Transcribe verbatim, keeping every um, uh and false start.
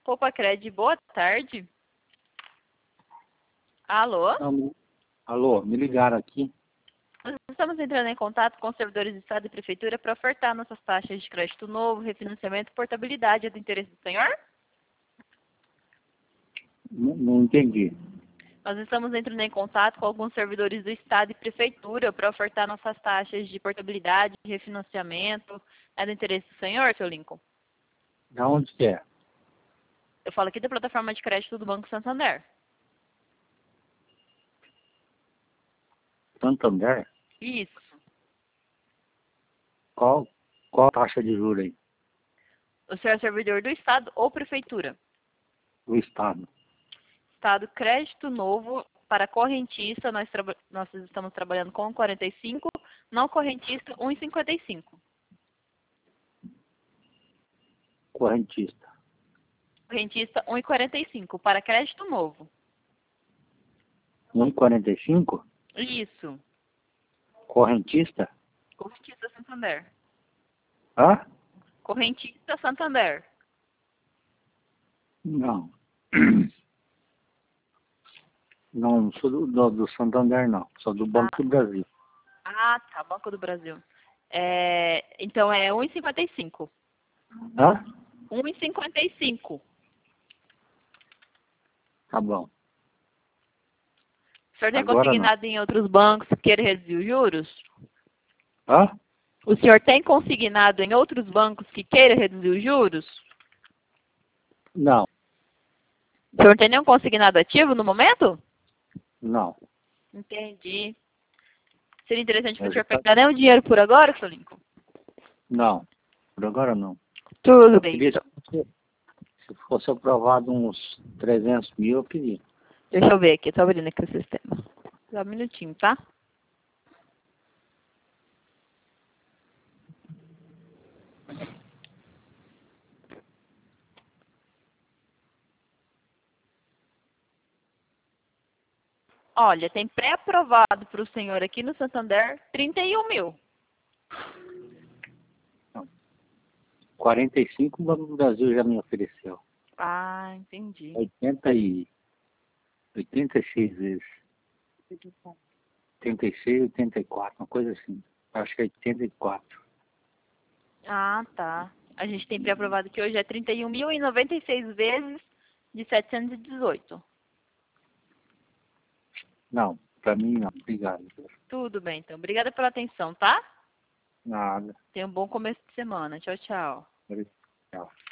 Poupa-Cred, boa tarde. Alô? Alô? Alô, me ligaram aqui. Nós estamos entrando em contato com os servidores do Estado e Prefeitura para ofertar nossas taxas de crédito novo, refinanciamento e portabilidade. É do interesse do senhor? Não, não entendi. Nós estamos entrando em contato com alguns servidores do Estado e Prefeitura para ofertar nossas taxas de portabilidade, de refinanciamento. É do interesse do senhor, seu Lincoln? Da onde que é? Eu falo aqui da plataforma de crédito do Banco Santander. Santander? Isso. Qual, qual a taxa de juros aí? O senhor é servidor do Estado ou Prefeitura? Do Estado. Estado, crédito novo para correntista, nós, traba nós estamos trabalhando com quarenta e cinco, não correntista, um e cinquenta e cinco. Correntista. Correntista, um e quarenta e cinco, para crédito novo. um e quarenta e cinco? Isso. Correntista? Correntista Santander. Hã? Correntista Santander. Não. Não, não sou do, do, do Santander, não. Sou do Banco Ah, do Brasil. ah, tá, Banco do Brasil. É, então é um e cinquenta e cinco. Hã? um e cinquenta e cinco. Tá bom. O senhor tem Agora não. consignado em outros bancos que queira reduzir os juros? Hã? O senhor tem consignado em outros bancos que queira reduzir os juros? Não. O senhor tem nenhum consignado ativo no momento? Não. Entendi. Seria interessante para o Eu senhor já tá- pegar nenhum dinheiro por agora, seu Lincoln? Não. Por agora não. Tudo Eu bem, queria, então. se fosse aprovado uns trezentos mil, eu queria. Deixa eu ver aqui, tô abrindo aqui o sistema. Só um minutinho, tá? Olha, tem pré-aprovado para o senhor aqui no Santander trinta e um mil. quarenta e cinco o Banco do Brasil já me ofereceu. Ah, entendi. oitenta e... oitenta e seis vezes. oitenta e seis, oitenta e quatro, uma coisa assim. Acho que é oitenta e quatro. Ah, tá. A gente tem pré-aprovado que hoje é trinta e um mil e noventa e seis vezes de setecentos e dezoito. Não, pra mim não. Obrigado. Tudo bem, então. Obrigada pela atenção, tá? Nada. Tenha um bom começo de semana. Tchau, tchau. Tchau.